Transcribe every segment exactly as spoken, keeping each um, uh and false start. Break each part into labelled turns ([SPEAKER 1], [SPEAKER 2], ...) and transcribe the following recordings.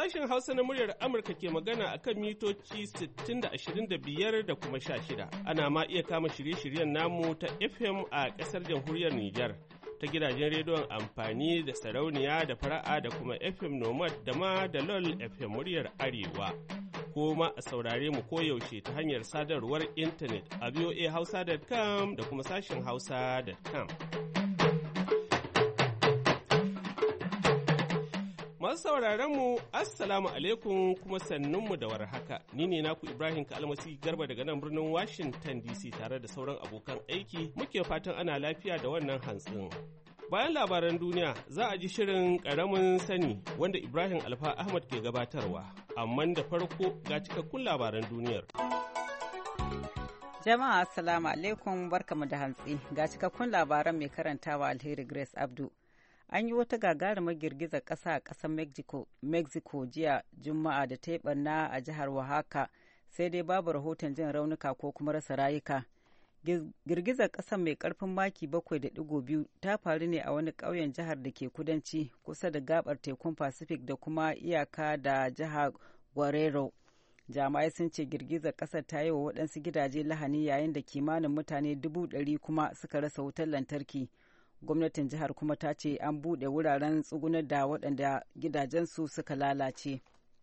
[SPEAKER 1] Sashen Hausa na muryar Amurka ke magana a kan mitoci sittin da ashirin da biyar da kuma sha shida. Ana ma iya kama shirye-shiryen namu ta F M a ƙasar jamhuriyar Nijar, ta gidajen rediyon amfani da sarauniya da fara'a da kuma F M Nomad da ma da LOL F M muryar Arewa. Ko ma a saurare mu koyaushe ta hanyar sadarwar intanet a voa hausa dot com da kuma sashen hausa dot com. Masu sauraron mu assalamu alaikum kuma sannunmu da warhaka. Ni ne naku Ibrahim Kalmasi Garba daga nan birnin Washington D C tare da sauran abokan aiki muke fatan ana lafiya da wannan hantsin. Bayan labaran duniya za a ji shirin ƙaramin sani wanda Ibrahim Alfa Ahmad ke gabatarwa, amma da farko ga cikakkun labaran duniyar.
[SPEAKER 2] Jama'a assalamu alaikum barkamu da hantsi ga cikakkun labaran mai karantawa Alheri Grace Abdu. An yi wata gagarumar girgizar ƙasa a ƙasar Mexico, Mexico jiya Juma'a da ta yi ɓarna a jihar Oaxaca, sai dai babu rahoton jin raunuka ko kuma rasa rayuka. Girgizar ƙasar mai ƙarfin maki bakwai da ɗigo biyu ta faru ne a wani ƙauyen jihar da ke kudanci kusa da gabar tekun Pacific da kuma iyaka da jihar Guerrero. Jami'ai sun ce girgizar ƙasar ta yi wa waɗansu gidaje lahani yayin da kimanin mutane dubu ɗari kuma suka rasa wutar lantarki. Gwamnatin jihar kuma ta ce an buɗe wuraren tsugunar da waɗanda gidajensu suka lalace.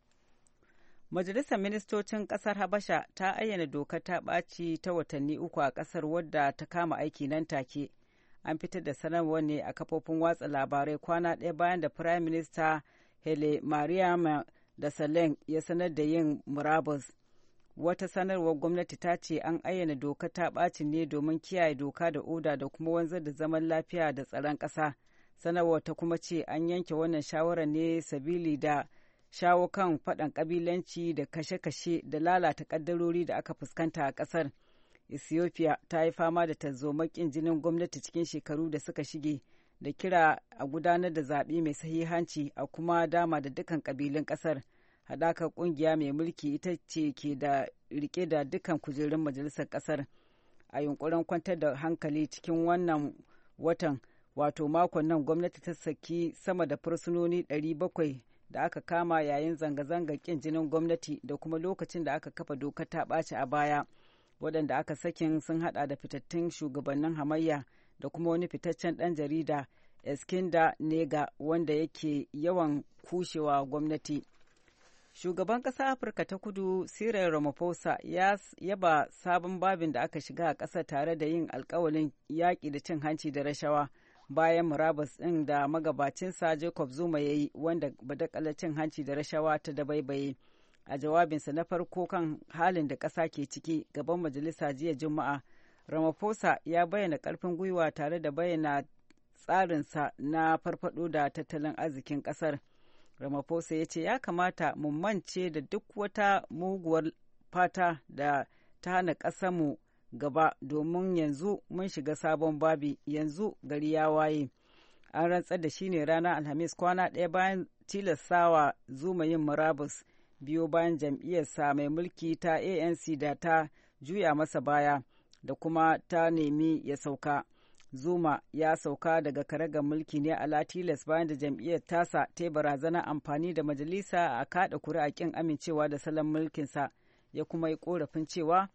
[SPEAKER 2] Majalisar Ministocin ƙasar Habasha ta ayyana dokar ta ɓaci ta watanni uku a ƙasar wadda ta kama aiki nan take. An fitar da sanarwar ne a kafofin watsa labarai kwana ɗaya bayan da Firayim Minista Hele Mariam da Salen ya sanar da yin murabus. Wata sanarwar gwamnati ta ce an ayyana dokar ta ɓaci ne domin kiyaye doka da oda da kuma wanzar da zaman lafiya da tsaron ƙasa. Sanarwar ta kuma ce an yanke wannan shawarar ne sabili da shawo kan faɗan ƙabilanci da kashe-kashe da lalata ƙaddarori da aka fuskanta a ƙasar. Ethiopia ta yi fama da tarzomar ƙin jinin gwamnati cikin shekaru da suka shige da kira a gudanar da zaɓe mai sahihanci a kuma dama da dukkan ƙabilun ƙasar. Haɗakar ƙungiya mai mulki ita ce ke da rike da dukkan kujerun majalisar ƙasar. A yunkurin kwantar da hankali cikin wannan watan, wato makon nan gwamnati ta saki sama da fursunoni ɗari bakwai da aka kama yayin zanga-zangar ƙin jinin gwamnati da kuma lokacin da aka kafa dokar ta ɓaci a baya. Waɗanda aka sakin sun haɗa da fitattun shugabannin hamayya da kuma wani fitaccen ɗan jarida Eskinda Nega wanda yake yawan kushewa gwamnati. Shugaban ƙasar Afirka ta Kudu Cyril Ramaphosa ya yaba sabon babin da aka shiga a ƙasar tare da yin alkawalin yaƙi da cin hanci da rashawa bayan murabus ɗin da magabacinsa Jacob Zuma ya yi wanda badakalar cin hanci da rashawa ta dabaibaye. A jawabinsa na farko kan halin da ƙasa ke ciki gaban majalisa jiya Juma'a, Ramaphosa ya bayyana ƙarfin gwiwa tare da bayyana tsarinsa na farfaɗo da tattalin arzikin ƙasar. Ramaphosa ya ce ya kamata mu mance da duk wata muguwar fata da ta hana ƙasarmu gaba domin yanzu mun shiga sabon babi, yanzu gari ya waye. An rantsar da shi ne ranar Alhamis kwana ɗaya bayan tilastawa Zuma yin murabus biyo bayan jam'iyyarsa mai mulki ta A N C da ta juya masa baya da kuma ta nemi ya sauka. Zuma ya sauka daga karagar mulki ne a latilas bayan da jam'iyyar tasa ta yi barazana amfani da majalisa a kada kuri'a kin amincewa da salon mulkinsa, ya kuma yi korafin cewa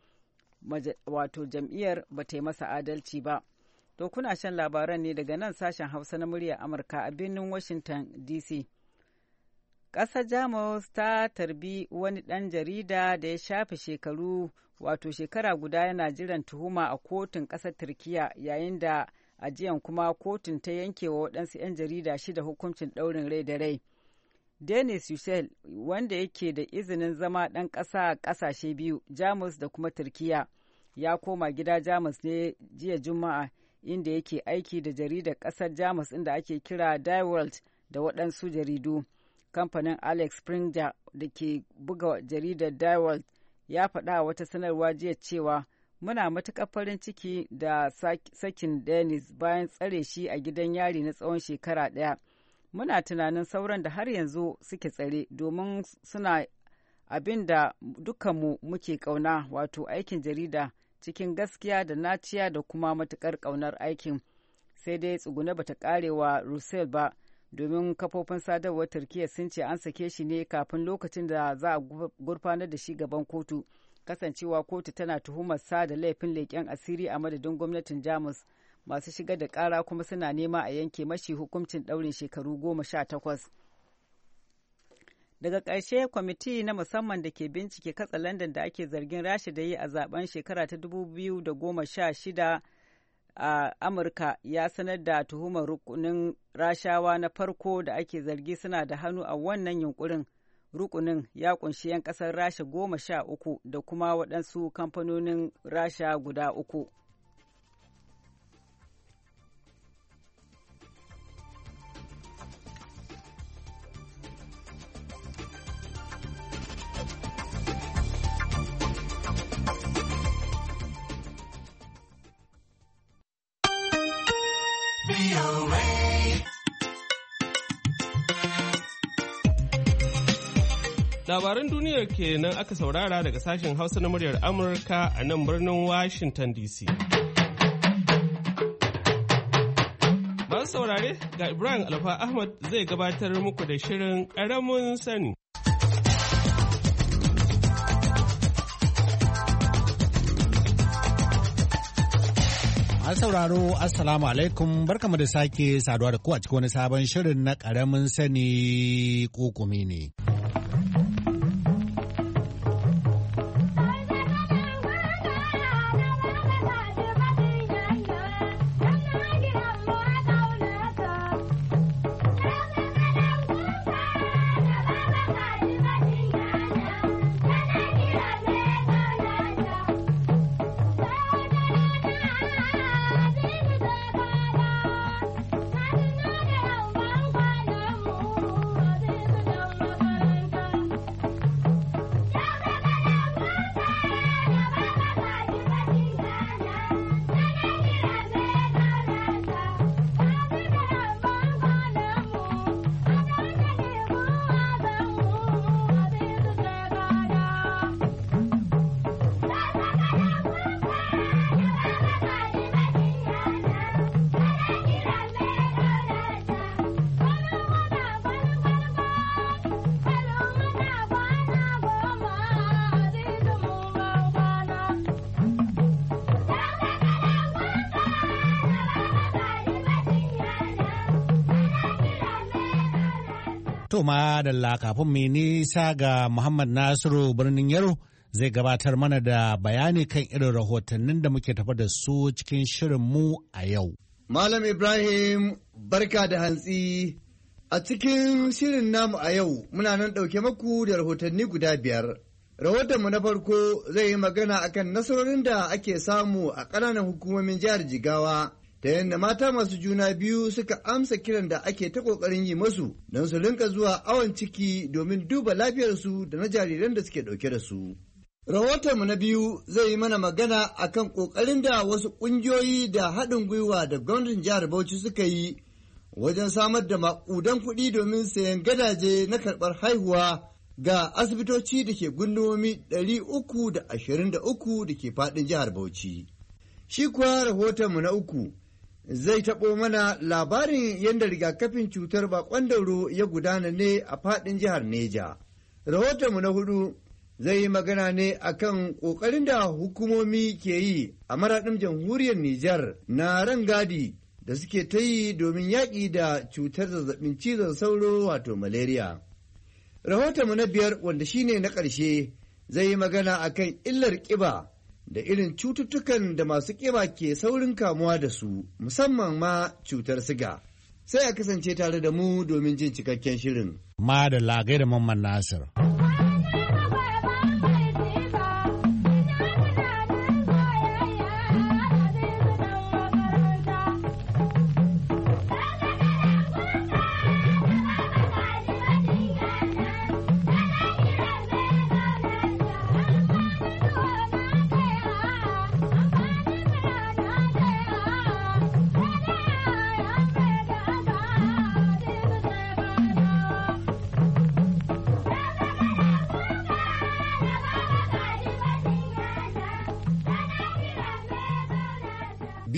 [SPEAKER 2] wato jam'iyyar ba ta yi masa adalci ba. To kuna shan labaran ne daga nan sashen Hausa na muryar Amurka a birnin Washington D C. Ƙasar Jamus ta tarbi wani ɗan jarida da ya shafe shekaru wato shekara guda yana jiran tuhuma a kotun ƙasar Turkiya yayin da ajiyan kuma kotun ta yanke wa waɗansu 'yan jarida shida hukuncin ɗaurin rai da rai. Denis Yücel wanda yake da izinin zama ɗan ƙasa a ƙasashe biyu, Jamus da kuma Turkiya, ya koma gida Jamus ne jiya Juma'a inda yake aiki da jaridar ƙasar Jamus inda ake kira Die Welt da waɗansu jaridu. Kamfanin Alex Springer da ke buga jaridar Die Welt ya faɗa wata sanarwa jiya cewa muna matuƙar farin ciki da sakin Dennis bayan tsare shi a gidan yari na tsawon shekara ɗaya. Muna tunanin sauran da har yanzu suke tsare domin suna abin da dukkanmu muke ƙauna wato aikin jarida cikin gaskiya da naciya da kuma matuƙar ƙaunar aikin. Sai dai tsugune bata ƙarewa Russell ba domin kafofin sadarwar Turkiyya sun ce an sake shi ne kafin lokacin da za a gurfanar da shi gaban kotu, kasancewa kotu tana tuhumar sa da laifin leƙen asiri a madadin gwamnatin Jamus. Masu shigar da ƙara kuma suna nema a yanke mashi hukuncin ɗaurin shekaru goma sha takwas. Daga ƙarshe, kwamiti na musamman da ke bincike katsalandan da ake zargin Rasha da yi a zaben shekara ta dubu biyu da goma sha shida a Amurka ya sanar da tuhumar rukunin Rashawa na farko da ake zargi suna da hannu a wannan yunkurin. Rukunin ya kunshi 'yan ƙasar Rasha goma sha uku da kuma waɗansu kamfanonin Rasha guda uku.
[SPEAKER 1] Labaran duniyar kenan aka saurara daga sashen Hausa na muryar Amurka a nan birnin Washington D C. Masu saurare ga Ibrahim Alfa Ahmad zai gabatar muku da shirin ƙaramin sani.
[SPEAKER 3] Masu sauraro, Assalamu alaikum, barkamu da sake saduwa da ku a cikin wani sabon shirin na ƙaramin sani ƙuƙumi ne. To ma da kafin mai nisa ga Muhammad Nasiru birnin Yaro zai gabatar mana da bayani kan irin rahotannin da muke tafa da su cikin shirin mu a yau.
[SPEAKER 4] Malam Ibrahim barka da hantsi a cikin shirin namu a yau muna nan ɗauke maku da rahotanni guda biyar. Rahotonmu na farko zai yi magana akan nasarorin da ake samu a ƙananan hukumomin jihar Jigawa. Ta yadda mata masu juna biyu suka amsa kiran da ake ta ƙoƙarin yi masu don su rinka zuwa awon ciki domin duba lafiyarsu da na jariran da suke ɗauke da su. Rahotonmu na biyu zai yi mana magana akan ƙoƙarin da wasu ƙungiyoyi da haɗin gwiwa da gwamnatin jihar Bauchi suka yi wajen samar da maƙudan kuɗi domin sayan gadaje na karɓar haihuwa ga asibitoci da ke gundumomi ɗari uku da ashirin da uku da ke faɗin jihar Bauchi. Shi kuwa rahotonmu na uku zai taɓo mana labarin yadda rigakafin cutar baƙon dauro ya gudana ne a faɗin jihar Neja. Rahotonmu na hudu zai yi magana ne akan ƙoƙarin da hukumomi ke yi a maraɗin jamhuriyar Nijar na rangadi da suke ta yi domin yaƙi da cutar zazzabin cizon sauro wato malaria. Rahotonmu na biyar wanda shine na ƙarshe zai yi magana akan illar ƙiba da irin cututtukan da masu ƙiba ke saurin kamuwa da su, musamman ma cutar siga. Sai a kasance tare da mu domin jin cikakken shirin.
[SPEAKER 3] Ma da lagai da Mamman Nasir.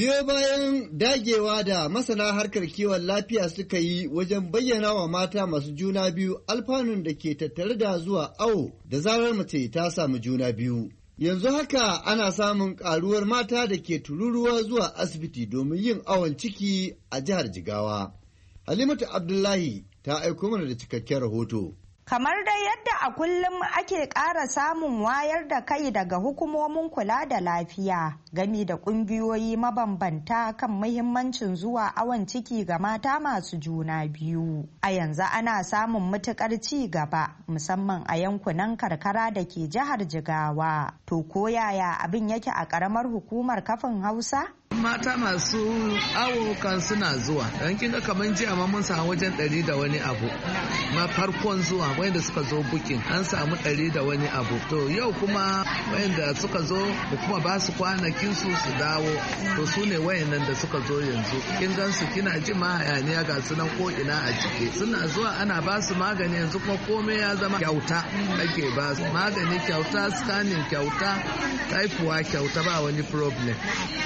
[SPEAKER 4] Biyo bayan dagewa da masana harkar kiwon lafiya suka yi wajen bayyana wa mata masu juna biyu alfanun da ke tattare da zuwa awo da zarar mace ta samu juna biyu. Yanzu haka ana samun ƙaruwar mata da ke tururuwa zuwa asibiti domin yin awon ciki a jihar Jigawa. Halimatu Abdullahi ta aiko mana da cikakken rahoto.
[SPEAKER 5] Kamar dai yadda a kullum ake ƙara samun wayar da kai daga hukumomin kula da lafiya gami da ƙungiyoyi mabambanta kan muhimmancin zuwa awon ciki ga mata masu juna biyu. A yanzu ana samun matuƙar ci gaba musamman a yankunan karkara da ke jihar Jigawa. To ko yaya abin yake a ƙaramar hukumar kafin Hausa?
[SPEAKER 6] Mata masu awo kan suna zuwa don kinga kamar jiya ma mun samu wajen ɗari da wani abu ma farkon zuwa wanda suka zo bukin an samu ɗari da wani abu to yau kuma wanda suka zo mu kuma ba su kwanakin su su dawo to su ne wayannan da suka zo yanzu kin gan su kina ji ma hayaniya ga su nan ko ina a cike suna zuwa ana ba su magani yanzu kuma komai ya zama kyauta ake ba su magani kyauta scanning kyauta haifuwa kyauta ba wani problem.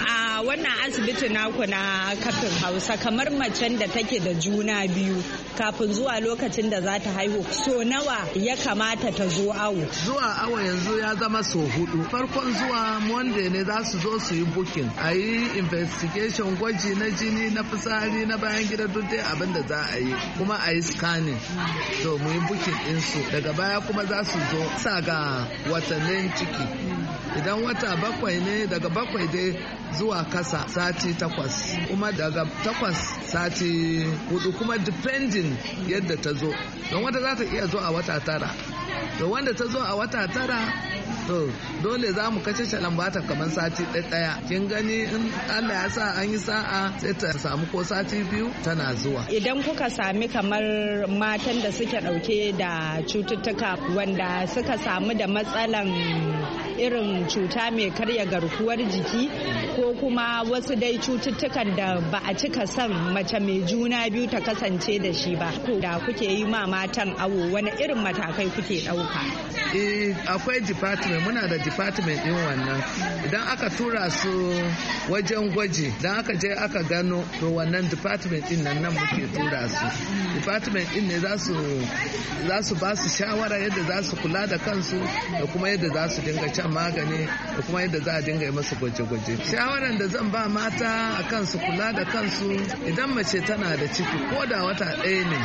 [SPEAKER 5] A wannan asibiti naku na kafin Hausa kamar macen da take da juna biyu kafin zuwa lokacin da za ta haihu so nawa ya kamata ta zo awo?
[SPEAKER 6] Zuwa awo yanzu ya zama so hudu. Farkon zuwa Monday ne za su zo su yi booking a yi investigation gwaji na jini na fitsari na bayan gida duk dai abin da za a yi kuma a yi scanning to mu yi booking ɗinsu daga baya kuma za su zo sa ga watannin ciki idan wata bakwai ne daga bakwai dai zuwa kasa sati takwas kuma daga takwas sati hudu kuma depending yadda ta zo don wata za ta iya zo a wata tara to wanda ta zo a wata tara to dole za mu kace shalan bata kamar sati ɗaya kin gani in Allah ya sa an yi sa'a sai ta samu ko sati biyu tana zuwa.
[SPEAKER 5] Idan kuka sami kamar matan da suke ɗauke da cututtuka wanda suka samu da matsalan irin cuta mai karya garkuwar jiki ko kuma wasu dai cututtukan da ba a cika son mace mai juna biyu ta kasance da shi ba da kuke yi ma matan awo wani irin matakai kuke ɗauka?
[SPEAKER 6] Eh akwai department muna da department din wannan idan aka tura su wajen gwaji idan aka je aka gano to wannan department din nan nan muke tura su department din ne za su za su ba su shawara yadda za su kula da kansu da kuma yadda za su dinga shan magani da kuma yadda za a dinga yi masu gwaje-gwaje shawaran da zan ba mata a kansu kula da kansu idan mace tana da ciki ko da wata ɗaya ne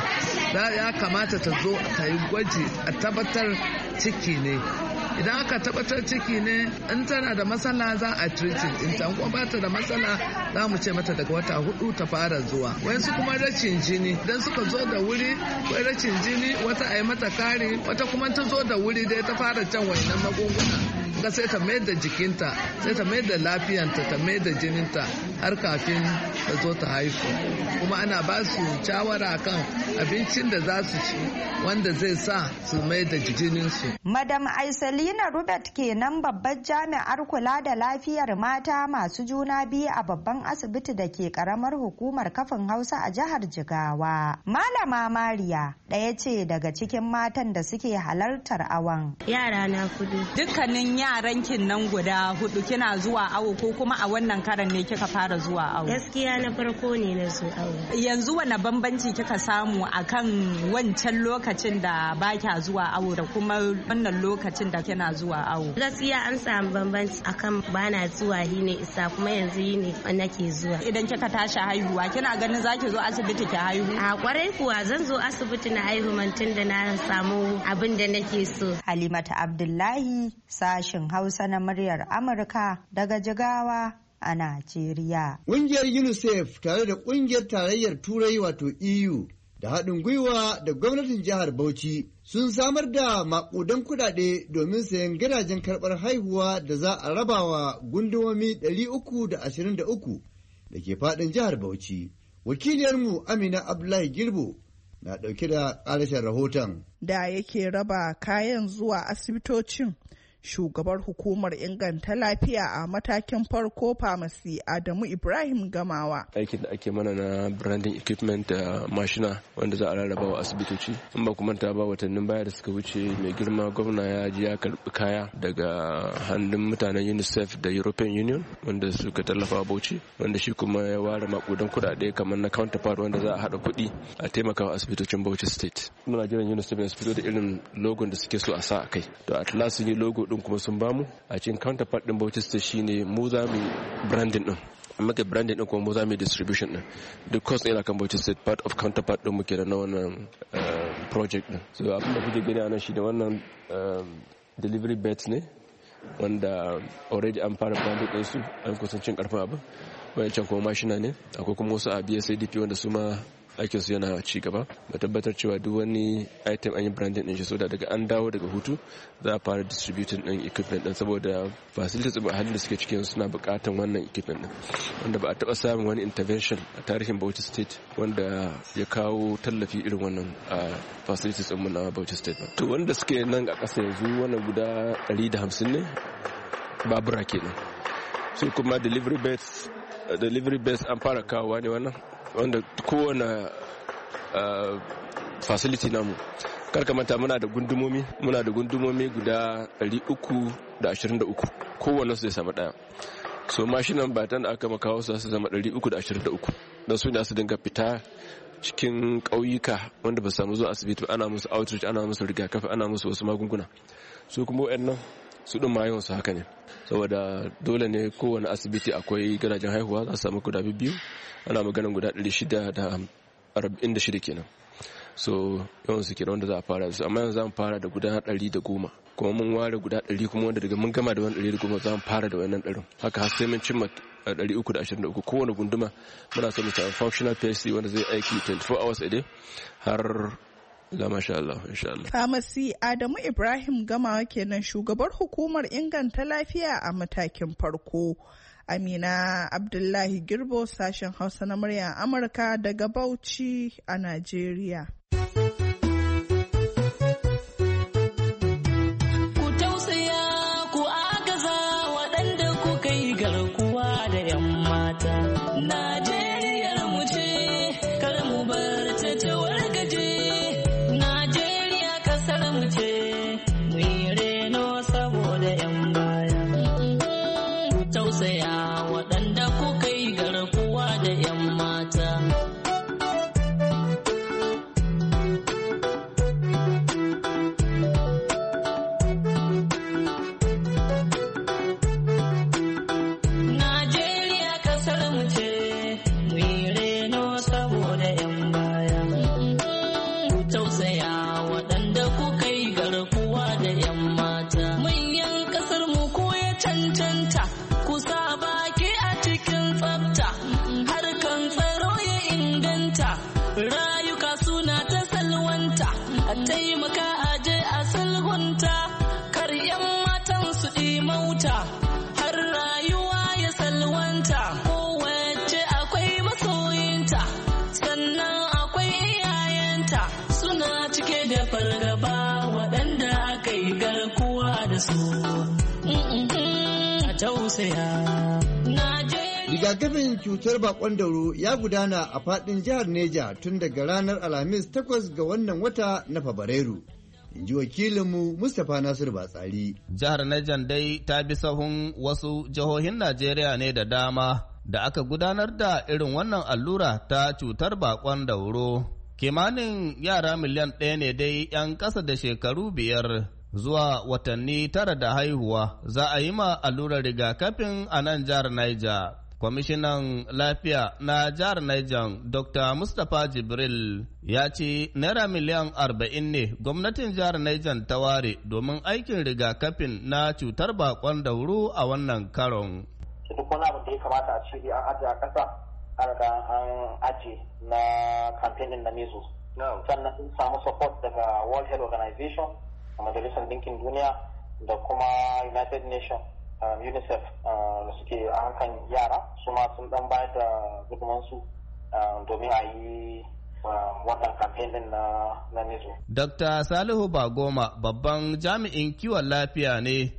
[SPEAKER 6] ya kamata ta zo ta yi gwaji a tabbatar ciki ne idan aka tabbatar ciki ne in tana da matsala za a treating in ta kuma bata da matsala za mu ce mata daga wata hudu ta fara zuwa wayansu kuma rashin jini idan suka zo da wuri wai rashin jini wata a yi mata kari wata kuma ta zo da wuri dai ta fara can wayannan magunguna ga sai ta mai da jikinta sai ta mai da lafiyanta ta mai da jininta har kafin ta zo ta haifu kuma ana ba su shawara kan abincin da za su ci wanda zai sa su mai da jininsu.
[SPEAKER 5] Madam Aisalina Rubert kenan babbar jami'ar kula da lafiyar mata masu juna biyu a babban asibiti da ke karamar hukumar kafin Hausa a jihar Jigawa. Malama Mariya ɗaya ce daga cikin matan da suke halartar awon.
[SPEAKER 7] Yara na hudu.
[SPEAKER 5] Dukkanin yaran kin nan guda hudu kina zuwa awo ko kuma a wannan karan ne kika fara zuwa awo?
[SPEAKER 7] Gaskiya na farko ne na zo awo.
[SPEAKER 5] Yanzu wani bambanci kika samu akan wancan lokacin da ba kya zuwa awo da kuma wannan lokacin da kina zuwa awo?
[SPEAKER 7] Gaskiya an samu bambanci akan bana zuwa yi ne isa kuma yanzu yi ne nake zuwa.
[SPEAKER 5] Idan kika tashi haihuwa kina ganin zaki zo asibiti ki haihu?
[SPEAKER 7] A kwarai kuwa zan zo asibiti na haihu mantin da na samu abin da nake so.
[SPEAKER 5] Halimatu Abdullahi sashin Hausa na muryar Amurka daga Jigawa a Najeriya.
[SPEAKER 4] Ƙungiyar UNICEF tare da ƙungiyar tarayyar Turai wato E U da haɗin gwiwa da gwamnatin jihar Bauchi sun samar da maƙudan kuɗaɗe domin sayan gidajen karɓar haihuwa da za a rabawa gundumomi ɗari uku da ashirin da uku da ke faɗin jihar Bauchi. Wakiliyarmu Amina Abdullahi Girbo na ɗauke da ƙarashin rahoton.
[SPEAKER 8] Da yake raba kayan zuwa asibitocin, Shugabar hukumar inganta lafiya a matakin farko Pharmacy Adamu Ibrahim Gamawa.
[SPEAKER 9] Aikin da ake mana na branding equipment da mashina wanda za a rarraba wa asibitoci. In ba kuma ta ba watannin baya da suka wuce mai girma gwamna ya ji ya karbi kaya daga hannun mutanen UNICEF da European Union wanda suka tallafa Bauchi, wanda shi kuma ya ware makudan kuɗaɗe kamar na counterpart wanda za a haɗa kuɗi a taimaka wa asibitocin Bauchi State. Muna jiran UNICEF ya fito da irin logon da suke so a sa a kai. To at last sun yi logo din kuma sun bamu a cikin counterpart din Bauchi State shine mu za mu branding din. Muka branding din kuma mu za mu distribution din. The cost yana kan Bauchi State, part of counterpart din muke da na wannan project din. So abin da kuke gani a nan shi da wannan delivery beds ne wanda already an fara branding din su, an kusancin karfin abin. Wayancan kuma mashina ne, akwai kuma wasu a B S A D P wanda su ma aikinsu yana ci gaba. Ba tabbatar cewa duk wani item an yi branding din shi so da daga an dawo daga hutu za a fara distributing din equipment din, saboda facilities a halin da suke cikin suna bukatan wannan equipment din wanda ba a taba samun wani intervention a tarihin Bauchi State wanda ya kawo tallafi irin wannan a facilities din mu na Bauchi State ba. To wanda suke nan a ƙasa yanzu wannan guda ɗari da hamsin ne babura kenan. So kuma delivery beds delivery beds an fara kawowa ne wannan wanda kowane facility namu karkamata muna da gundumomi muna da gundumomi guda ɗari uku da ashirin da uku, kowane su zai samu ɗaya. So mashinan batan da aka makawo su su zama ɗari uku da ashirin da uku don su ne su dinga fita cikin ƙauyuka wanda ba su samu zuwa asibiti ana musu outreach, ana musu rigakafi, ana musu wasu magunguna. Su kuma waɗannan su ɗin ma yawansu haka ne, saboda dole ne kowane asibiti akwai gadajen haihuwa za su samu guda biyu, ana maganin guda ɗari shida da arba'in da shida kenan. So yawan su kenan wanda za a fara da su, amma yanzu za mu fara da guda ɗari da goma, kuma mun ware guda ɗari kuma wanda daga mun gama da wani ɗari da goma za mu fara da wannan ɗarin, haka har sai mun cimma ɗari uku da ashirin da uku. Kowane gunduma muna so mu samu functional P C wanda zai aiki twenty-four hours a day har la masha Allah insha Allah.
[SPEAKER 8] Pharmacy Adamu Ibrahim Gamawa kenan shugabar hukumar inganta lafiya a matakin farko. Amina Abdullahi Girbo, sashen Hausa na muryar Amurka daga Bauchi a Najeriya.
[SPEAKER 10] Ku tausaya ku agaza waɗanda ku kai garkuwa da 'yan mata. Najeriyar mu ce, kar mu bar ta ta wargaje. Najeriya kasar mu ce, mu yi reno saboda 'yan baya. Ku tausaya waɗanda ku kai garkuwa da 'yan mata. Najeriya kasar mu ce, mu yi reno saboda 'yan baya. Ku tausaya waɗanda ku kai garkuwa da 'yan mata. Manyan kasar mu ko ya cancanta, ku sa baki a cikin tsafta. Harkan tsaro ya inganta, rayuka suna ta salwanta. A taimaka a je a sulhunta, kar 'yan matan su mauta. Har rayuwa ya salwanta, kowace akwai masoyinta, sannan akwai iyayenta. Suna cike da fargaba waɗanda aka yi garkuwa da su. A tausaya.
[SPEAKER 4] Rigakafin cutar bakon dauro ya gudana a faɗin jihar Neja tun daga ranar Alhamis takwas ga wannan wata na Fabrairu. In ji wakilinmu Mustapha Nasiru Batsari.
[SPEAKER 11] Jihar Neja dai ta bi sahun wasu jihohin Najeriya ne da dama da aka gudanar da irin wannan allura ta cutar bakon dauro. Kimanin yara miliyan ɗaya ne dai 'yan ƙasa da shekaru biyar zuwa watanni tara da haihuwa za a yi ma allurar rigakafin a nan jihar Niger. Kwamishinan lafiya na jihar Niger Doctor Mustapha Jibril ya ce naira miliyan arba'in ne gwamnatin jihar Niger ta ware domin aikin rigakafin na cutar bakon dauro a wannan karon.
[SPEAKER 12] Duk wani abu da ya kamata a ce an ajiye a ƙasa an riga an ajiye na kamfanin na measles. Sannan sun samu support daga World Health Organization, Majalisar Dinkin Duniya da kuma United Nations. Um, UNICEF da uh, suke a hankan yara su ma sun dan bayar da gudunmansu uh, domin a yi uh, wannan kamfen din na, na nizo.
[SPEAKER 11] Dokta Salihu Bagoma babban jami'in kiwon lafiya ne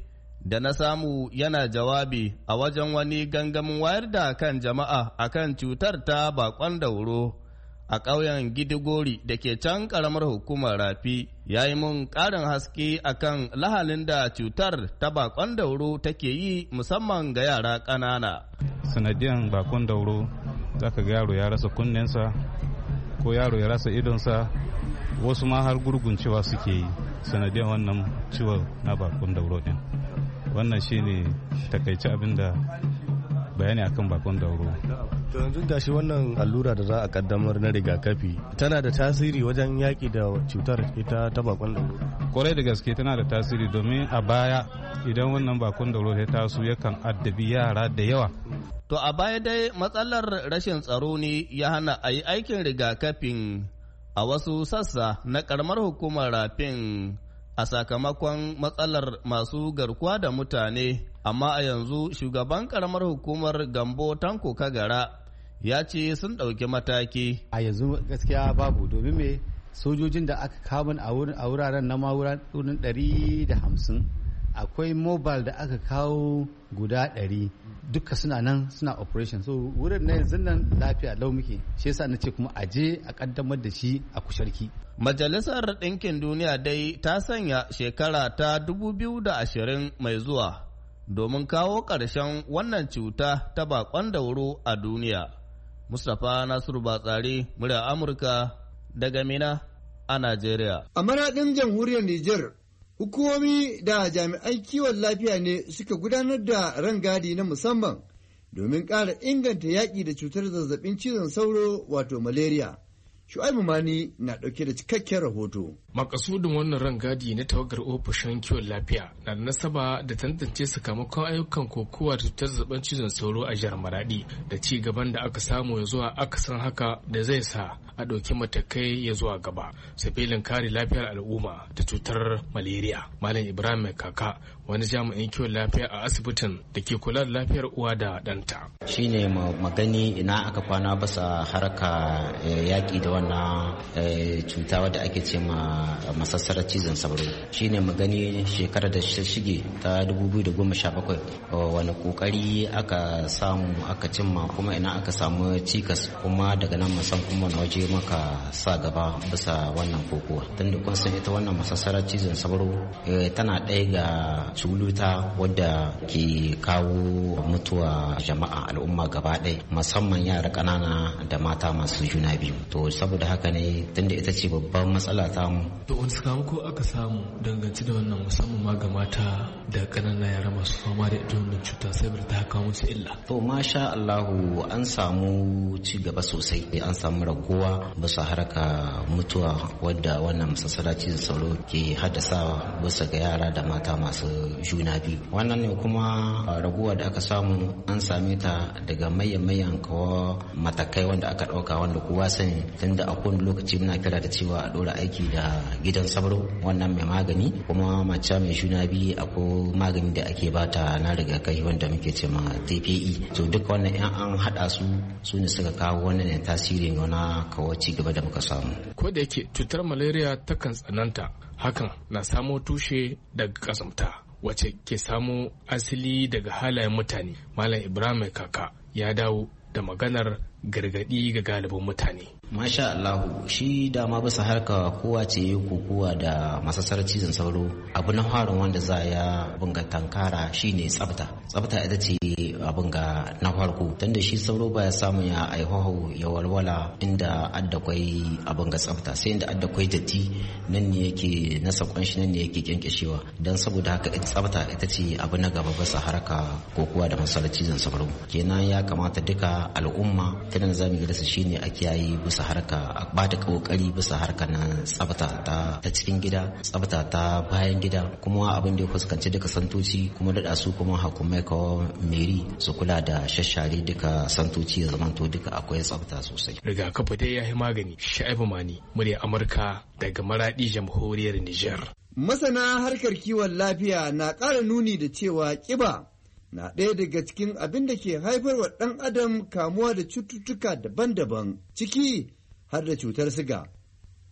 [SPEAKER 11] da na samu yana jawabi a wajen wani gangamin wayar da kan jama'a akan cutar ta bakon dauro a ƙauyen Gidigori da ke can ƙaramar hukumar Rafi, ya yi mun ƙarin haske akan lahalin da cutar ta bakon dauro take yi musamman ga yara ƙanana.
[SPEAKER 13] Sanadiyan bakon dauro za ka ga yaro ya rasa kunnensa ko yaro ya rasa idonsa, wasu ma har gurguncewa suke yi sanadiyan wannan ciwon na bakon dauro ɗin. Wannan shi ne takaice abin da bayani akan bakon dauro.
[SPEAKER 14] To yanzu gashi wannan allura da za a kaddamar na rigakafi tana da tasiri wajen yaƙi da cutar ita ta bakon dauro?
[SPEAKER 13] Kwarai da gaske tana da tasiri, domin a baya idan wannan bakon dauro ya taso yakan addabi yara da yawa.
[SPEAKER 11] To a baya dai matsalar rashin tsaro ne ya hana a yi aikin rigakafin a wasu sassa na karamar hukumar Rafin a sakamakon matsalar masu garkuwa da mutane, amma a yanzu shugaban karamar hukumar Gambo Tanko Kagara ya ce sun ɗauki mataki.
[SPEAKER 15] A yanzu gaskiya babu, domin me sojojin da aka kawo a wuraren na wurin ɗari da hamsin, akwai mobile da aka kawo guda ɗari, duka suna nan suna operation. So wurin na yanzu nan lafiya lau muke, shi yasa na ce kuma a je a kaddamar da shi a kusharki.
[SPEAKER 11] Majalisar Ɗinkin Duniya dai ta sanya shekara ta dubu biyu da ashirin mai zuwa domin kawo ƙarshen wannan cuta ta bakon dauro a duniya. Mustapha Nasiru Batsari, murya Amurka daga Mina a Najeriya.
[SPEAKER 4] A maraɗin jamhuriyar Nijar, hukumomi da jami'an kiwon lafiya ne suka gudanar da rangadi na musamman domin ƙara inganta yaƙi da cutar zazzabin cizon sauro wato malaria. Shu'aibu Mani na ɗauke da cikakken rahoto.
[SPEAKER 16] Makasudin wannan rangadi na tawagar ofishin kiwon lafiya na da nasaba da tantance sakamakon ayyukan kokowa da cutar zazzabin cizon sauro a jihar Maradi da ci gaban da aka samu ya zuwa akasin haka da zai sa a ɗauki matakai ya zuwa gaba sabilin kare lafiyar al'umma da cutar malaria. Malam Ibrahim Mai Kaka, wani jami'in kiwon lafiya a asibitin da ke kula da lafiyar uwa da ɗanta.
[SPEAKER 17] Shine magani ina aka kwana basa haraka yaƙi da wannan cuta wadda ake ce ma masassarar cizon sauro. Shine magani shekarar da shige ta dubu biyu da goma sha bakwai wani kokari aka samu aka cimma, kuma ina aka samu cikas, kuma daga nan musan kuma na waje maka sa gaba bisa wannan kokowa. Tunda kun san ita wannan masassarar cizon sauro tana ɗaya ga culuta wadda ke kawo mutuwa jama'a al'umma gaba ɗaya, musamman yara ƙanana da mata masu juna biyu. To saboda haka ne tunda ita ce babban matsala ta mu.
[SPEAKER 16] To wani sakamako aka samu dangance da wannan, musamman ma ga mata da ƙananan yara masu fama da ita wannan cuta saboda ta kawo musu illa?
[SPEAKER 17] To masha Allahu an samu ci gaba sosai, an samu raguwa bisa haraka mutuwa wadda wannan masassara cizon sauro ke haddasawa bisa ga yara da mata masu juna biyu. Wannan ne kuma raguwa da aka samu an same ta daga mayan-mayan kawo matakai wanda aka ɗauka, wanda kowa sani tunda a kowane lokaci muna kira da cewa a ɗora aiki da gidan sauro wannan mai magani, kuma mace mai juna biyu akwai magani da ake bata na rigakafi wanda muke ce ma T P E. To duka wannan yan an haɗa su su ne suka kawo wannan ne tasirin na kawo ci gaba da muka samu.
[SPEAKER 16] Ko da yake cutar malaria takan tsananta, hakan na samo tushe daga kasamta wacce ke samo asali daga halayen mutane. Malam Ibrahim Mai Kaka ya dawo da maganar gargadi ga galibin mutane.
[SPEAKER 17] Masha Allahu, shi dama bisa harka kowa ce yi kokowa da masasar cizon sauro. Abu na farin wanda za ya bunga tankara shine tsafta. Tsafta ita ce abin ga na farko, tunda shi sauro baya samun ya aihoho ya walwala inda addakwai abin ga tsafta, sai inda addakwai datti nan ne yake nasa kwanshi, nan ne yake kyankyashewa. Dan saboda haka tsafta ita ce abu na gaba bisa harka kokowa da masasar cizon sauro. Kenan ya kamata duka al'umma tana zamu yi da su shine a kiyaye bisa harka, a bada kokari bisa harka na tsafta ta cikin gida, tsafta ta bayan gida, kuma abin da ya fuskanci duka santoci, kuma da su kuma hukumai kawo meri su kula da shashare duka santoci ya zamanto duka akwai tsafta sosai.
[SPEAKER 16] Rigakafi dai ya yi magani. Shu'aibu Mani, murya Amurka daga Maradi, jamhuriyar Nijar.
[SPEAKER 4] Masana harkar kiwon lafiya na ƙara nuni da cewa ƙiba na ɗaya daga cikin abin da ke haifar wa ɗan adam kamuwa da cututtuka daban-daban, ciki har da cutar siga.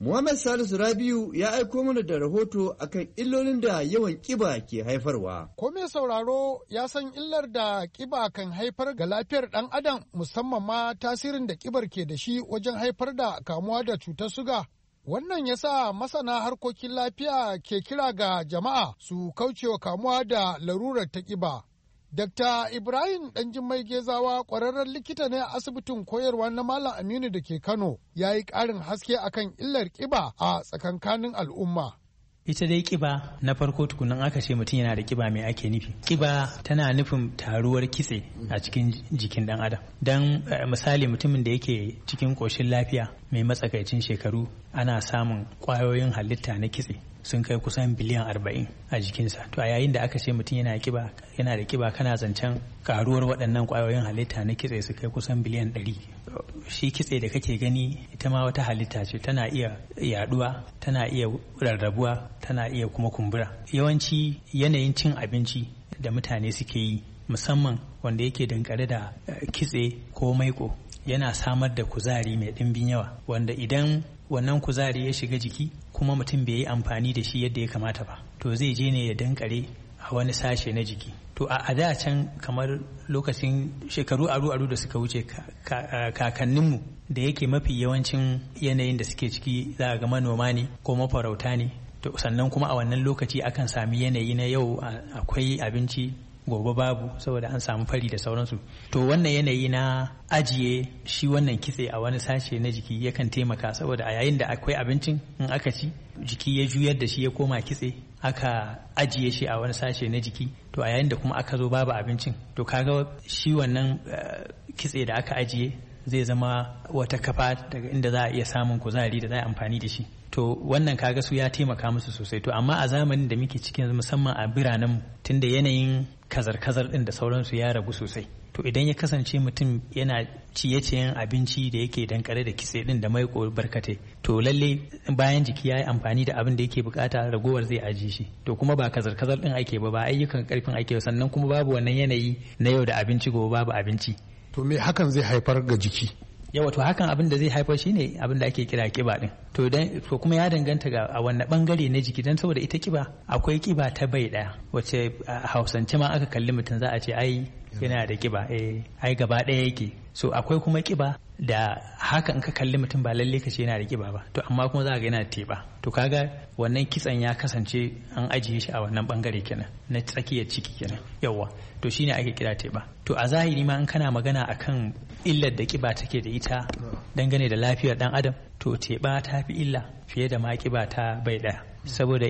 [SPEAKER 4] Muhammad Salisu Rabiu ya aiko mana da rahoto akan illolin da yawan kiba ke haifarwa.
[SPEAKER 18] Ko mai sauraro ya san illar da kiba kan haifar ga lafiyar ɗan adam, musamman ma tasirin da kibar ke da shi wajen haifar da kamuwa da cutar suga. Wannan ya sa masana harkokin lafiya ke kira ga jama'a su kaucewa kamuwa da larurar ta kiba. Dakta Ibrahim Ɗanjimmai Gezawa ƙwararren likita ne a asibitin koyarwa na Malam Aminu da ke Kano ya yi ƙarin haske akan illar ƙiba a tsakankanin al'umma.
[SPEAKER 19] Ita dai ƙiba na farko tukunan aka ce mutum yana da ƙiba mai ake nufi. Ƙiba tana nufin taruwar kitse a cikin jikin ɗan adam. Don misali mutumin da yake cikin ƙoshin lafiya mai matsakaicin shekaru ana samun ƙwayoyin halitta na kitse sun kai kusan biliyan arba'in a jikinsa. To a yayin da aka ce mutum yana kiba yana da kiba kana zancen karuwar waɗannan ƙwayoyin halitta na kitse su kai kusan biliyan ɗari. Shi kitse da kake gani ita ma wata halitta ce, tana iya yaduwa, tana iya rarrabuwa, tana iya kuma kumbura. Yawanci yanayin cin abinci da mutane suke yi musamman wanda yake dankare da kitse ko maiko yana samar da kuzari mai ɗimbin yawa wanda idan wannan kuzari ya shiga jiki kuma mutum bai yi amfani da shi yadda ya kamata ba to zai je ne ya dankare a wani sashe na jiki. To a da can kamar lokacin shekaru aru-aru da suka wuce kakanninmu da yake mafi yawancin yanayin da suke ciki za ga manoma ne ko mafarauta ne, to sannan kuma a wannan lokaci akan sami yanayi na yau akwai abinci gobe babu saboda an samu fari da sauransu. To wannan yanayi na ajiye shi wannan kitse a wani sashe na jiki yakan taimaka saboda a yayin da akwai abincin in aka ci jiki ya juyar da shi ya koma kitse aka ajiye shi a wani sashe na jiki, to a yayin da kuma aka zo babu abincin to kaga shi wannan kitse da aka ajiye zai zama wata kafa daga inda za a iya samun kuzari da za a amfani da shi. To wannan kaga su ya taimaka musu sosai. To amma a zamanin da muke cikin musamman a biranen tunda yanayin kazar-kazar din da sauransu ya ragu sosai, to idan ya kasance mutum yana ciye-ciyen abinci da yake dankare da kitse din da maiko barkatai, to lalle bayan jiki ya yi amfani da abin da yake bukata ragowar zai ajiye shi. To kuma ba kazar-kazar din ake ba, ba ayyukan karfin ake ba, sannan kuma babu wannan yanayi na yau da abinci gobe babu abinci.
[SPEAKER 18] To me hakan zai haifar ga jiki?
[SPEAKER 19] Yawa to hakan abin da zai haifar shine abin da ake kira kiba din. To dan to kuma ya danganta ga a wanne bangare na jiki, dan saboda ita kiba akwai kiba ta bai daya wacce a Hausance ma aka kalli mutum za a ce ai yana da kiba, eh ai gaba daya yake. So akwai kuma kiba da haka in ka kalli mutum ba lalle ka ce yana da kiba ba, to amma kuma za ka ga yana da teba. To kaga wannan kitsan ya kasance an ajiye shi a wannan bangare kenan na tsakiyar ciki kenan. Yawa to shine ake kira teba. To a zahiri ma in kana magana akan illar da kiba take da ita dangane da lafiyar dan adam, to teba ta fi illa fiye da ma kiba ta bai daya, saboda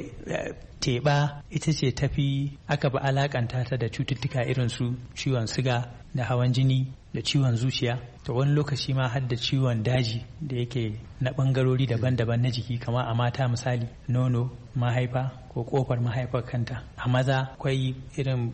[SPEAKER 19] teba ita ce tafi aka ba alakanta ta da cututtuka irin su ciwon siga da hawan jini da ciwon zuciya, to wani lokaci ma har da ciwon daji da yake na bangarori daban-daban na jiki, kamar a mata misali nono, mahaifa ko kofar mahaifar kanta. A maza akwai irin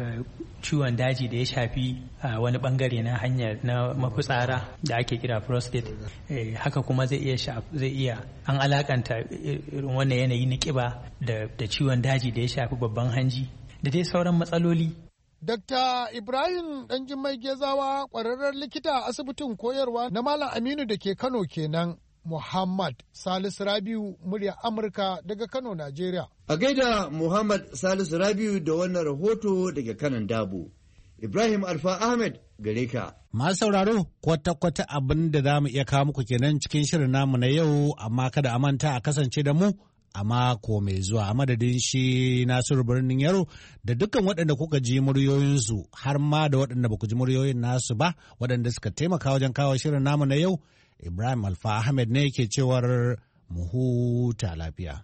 [SPEAKER 19] ciwon daji da ya shafi wani bangare na hanyar na mafitsara da ake kira prostate. Haka kuma zai iya zai iya an alakanta irin wannan yanayi na kiba da ciwon daji da ya shafi babban hanji da dai sauran matsaloli.
[SPEAKER 18] Dakta Ibrahim Ɗanjimmai Gezawa ƙwararren likita a asibitin koyarwa na Malam Aminu da ke Kano kenan. Muhammad Salisu Rabiu, murya Amurka daga Kano, Najeriya.
[SPEAKER 4] A gaida Muhammad Salisu Rabiu da wannan rahoto daga kanan Dabo. Ibrahim Alfa Ahmed gare ka.
[SPEAKER 3] Masu sauraro kwata-kwata abin da za mu iya kawo muku kenan cikin shirin namu na yau, amma kada a manta a kasance da mu a mako mai zuwa. A madadin shi Nasiru Birnin Yaro da dukkan waɗanda kuka ji muryoyinsu har ma da waɗanda ba ku ji muryoyin nasu ba waɗanda suka taimaka wajen kawo shirin namu na yau, Ibrahim Alfa Ahmed ne ke cewar mu huta lafiya.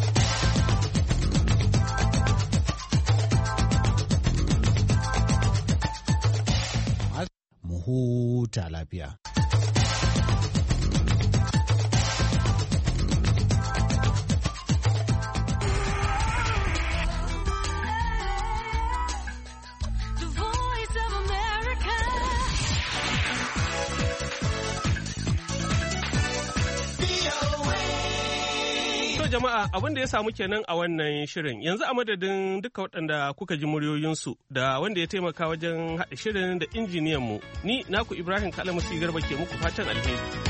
[SPEAKER 3] Mu huta lafiya.
[SPEAKER 1] Jama'a abin da ya samu kenan a wannan shirin, yanzu a madadin duka waɗanda kuka ji muryoyinsu da wanda ya taimaka wajen haɗa shirin da injiniyanmu, ni naku Ibrahim Kalamusi Garba ke muku fatan alheri.